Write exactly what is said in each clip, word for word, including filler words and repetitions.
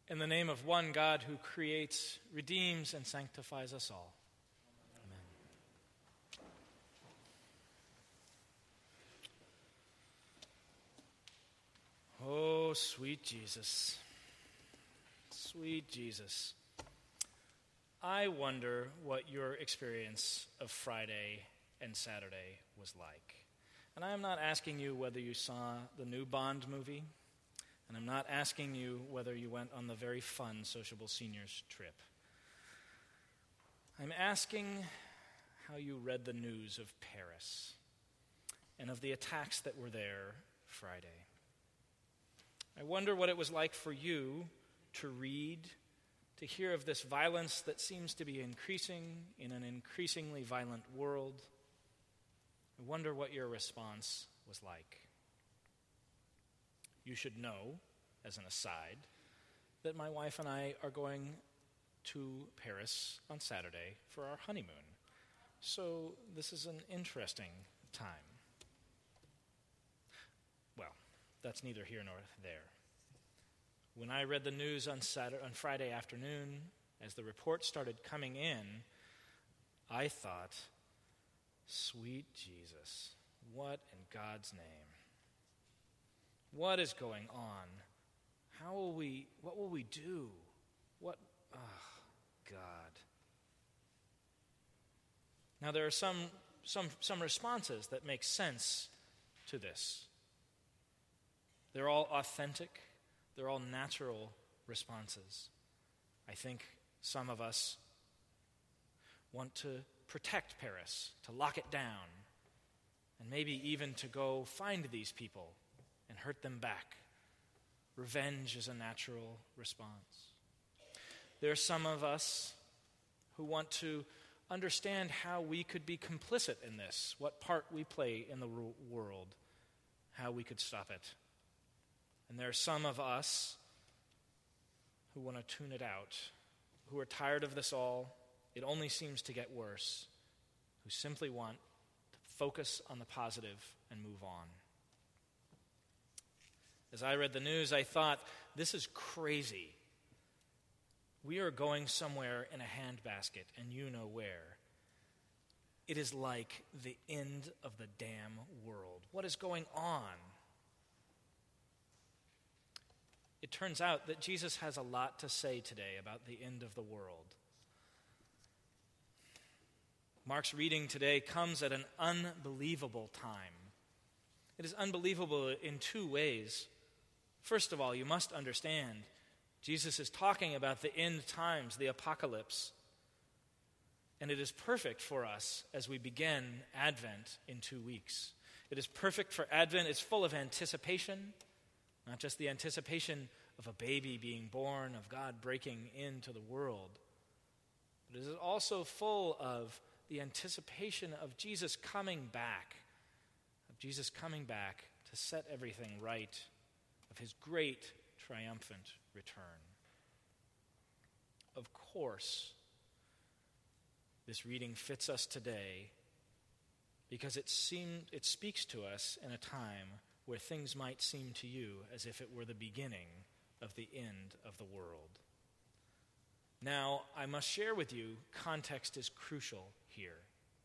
In the name of one God who creates, redeems, and sanctifies us all. Amen. Oh, sweet Jesus. Sweet Jesus. I wonder what your experience of Friday and Saturday was like. And I am not asking you whether you saw the new Bond movie. And I'm not asking you whether you went on the very fun Sociable Seniors trip. I'm asking how you read the news of Paris and of the attacks that were there Friday. I wonder what it was like for you to read, to hear of this violence that seems to be increasing in an increasingly violent world. I wonder what your response was like. You should know, as an aside, that my wife and I are going to Paris on Saturday for our honeymoon. So this is an interesting time. Well, that's neither here nor there. When I read the news on Saturday, on Friday afternoon, as the reports started coming in, I thought, sweet Jesus, what in God's name? What is going on? How will we, what will we do? What, oh, God. Now there are some, some, some responses that make sense to this. They're all authentic. They're all natural responses. I think some of us want to protect Paris, to lock it down, and maybe even to go find these people and hurt them back. Revenge is a natural response. There are some of us who want to understand how we could be complicit in this, what part we play in the world, how we could stop it. And there are some of us who want to tune it out, who are tired of this all, it only seems to get worse, who simply want to focus on the positive and move on. As I read the news, I thought, this is crazy. We are going somewhere in a handbasket, and you know where. It is like the end of the damn world. What is going on? It turns out that Jesus has a lot to say today about the end of the world. Mark's reading today comes at an unbelievable time. It is unbelievable in two ways. First of all, you must understand, Jesus is talking about the end times, the apocalypse. And it is perfect for us as we begin Advent in two weeks. It is perfect for Advent. It's full of anticipation, not just the anticipation of a baby being born, of God breaking into the world. But it is also full of the anticipation of Jesus coming back, of Jesus coming back to set everything right, of his great triumphant return. Of course, this reading fits us today because it seemed, it speaks to us in a time where things might seem to you as if it were the beginning of the end of the world. Now, I must share with you, context is crucial here.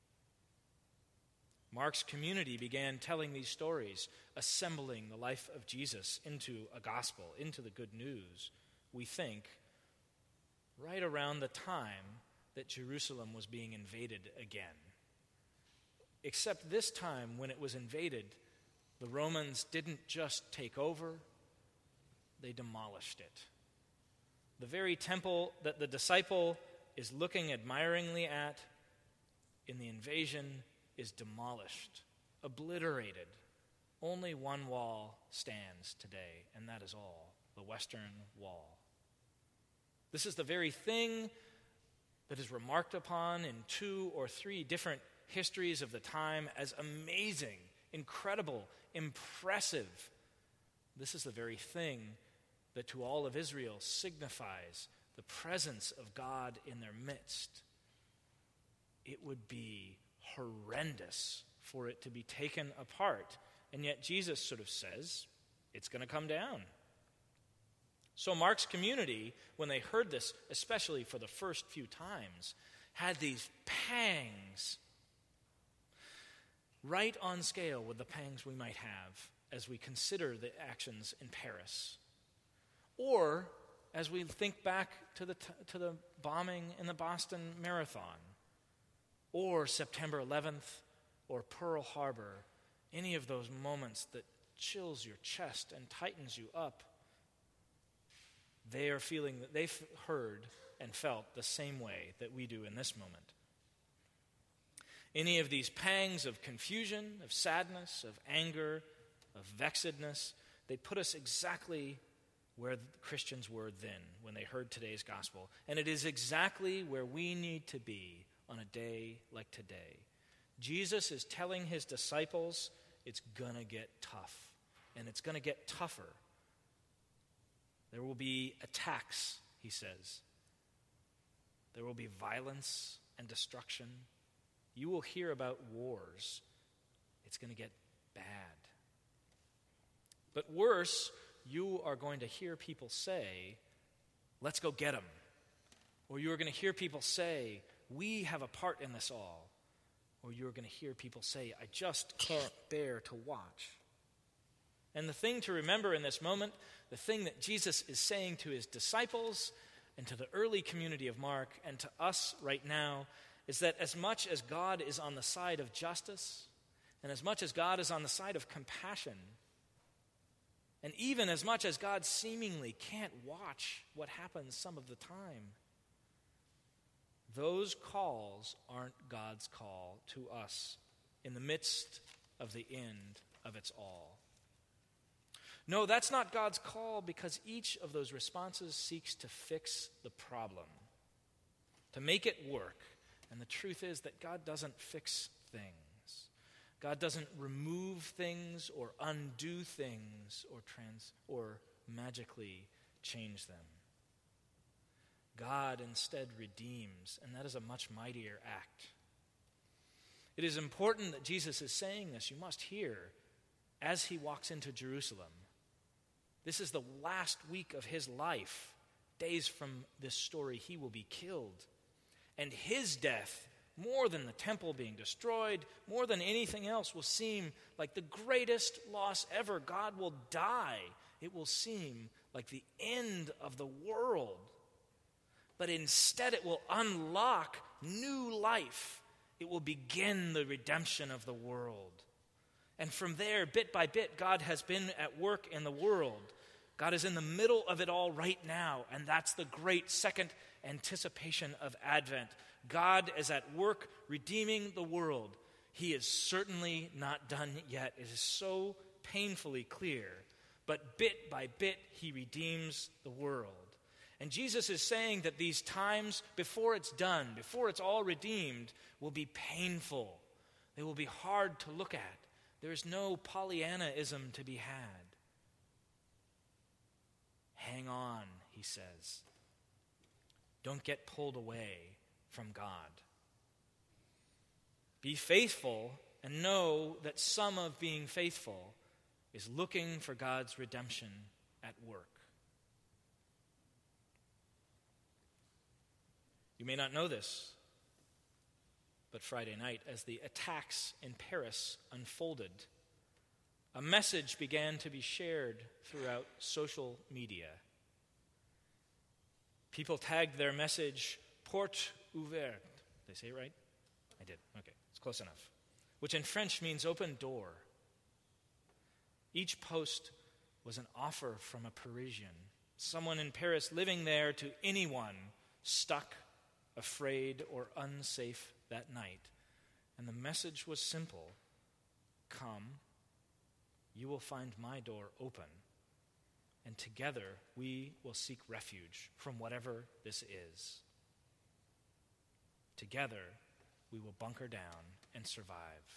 Mark's community began telling these stories, assembling the life of Jesus into a gospel, into the good news, we think, right around the time that Jerusalem was being invaded again. Except this time, when it was invaded, the Romans didn't just take over, they demolished it. The very temple that the disciple is looking admiringly at in the invasion is demolished, obliterated. Only one wall stands today, and that is all, the Western Wall. This is the very thing that is remarked upon in two or three different histories of the time as amazing, incredible, impressive. This is the very thing that to all of Israel signifies the presence of God in their midst. It would be horrendous for it to be taken apart. And yet Jesus sort of says, it's going to come down. So Mark's community, when they heard this, especially for the first few times, had these pangs, right on scale with the pangs we might have as we consider the actions in Paris. Or as we think back to the t- to the bombing in the Boston Marathon, or September eleventh, or Pearl Harbor, any of those moments that chills your chest and tightens you up, they are feeling that they've heard and felt the same way that we do in this moment. Any of these pangs of confusion, of sadness, of anger, of vexedness, they put us exactly where the Christians were then when they heard today's gospel. And it is exactly where we need to be on a day like today. Jesus is telling his disciples it's going to get tough, and it's going to get tougher. There will be attacks, he says. There will be violence and destruction. You will hear about wars. It's going to get bad. But worse, you are going to hear people say, let's go get them. Or you are going to hear people say, we have a part in this all. Or you are going to hear people say, I just can't bear to watch. And the thing to remember in this moment, the thing that Jesus is saying to his disciples and to the early community of Mark and to us right now, is that as much as God is on the side of justice, and as much as God is on the side of compassion, and even as much as God seemingly can't watch what happens some of the time, those calls aren't God's call to us in the midst of the end of its all. No, that's not God's call, because each of those responses seeks to fix the problem, to make it work. And the truth is that God doesn't fix things. God doesn't remove things or undo things or trans or magically change them. God instead redeems, and that is a much mightier act. It is important that Jesus is saying this. You must hear as he walks into Jerusalem. This is the last week of his life. Days from this story, he will be killed. And his death, more than the temple being destroyed, more than anything else, will seem like the greatest loss ever. God will die. It will seem like the end of the world. But instead it will unlock new life. It will begin the redemption of the world. And from there, bit by bit, God has been at work in the world. God is in the middle of it all right now, and that's the great second anticipation of Advent. God is at work redeeming the world. He is certainly not done yet. It is so painfully clear. But bit by bit, he redeems the world. And Jesus is saying that these times before it's done, before it's all redeemed, will be painful. They will be hard to look at. There is no Pollyannaism to be had. Hang on, he says. Don't get pulled away from God. Be faithful and know that some of being faithful is looking for God's redemption at work. You may not know this, but Friday night, as the attacks in Paris unfolded, a message began to be shared throughout social media. People tagged their message, Porte ouverte. Did I say it right? I did. Okay, it's close enough. Which in French means open door. Each post was an offer from a Parisian, someone in Paris living there, to anyone stuck, afraid, or unsafe that night. And the message was simple. Come, you will find my door open, and together we will seek refuge from whatever this is. Together we will bunker down and survive.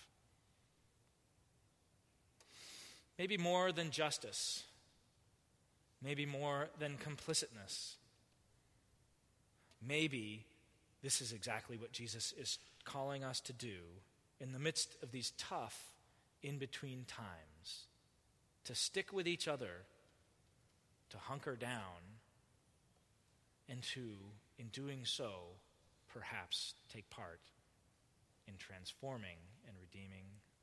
Maybe more than justice, maybe more than complicitness. Maybe this is exactly what Jesus is calling us to do in the midst of these tough in-between times, to stick with each other, to hunker down, and to, in doing so, perhaps take part in transforming and redeeming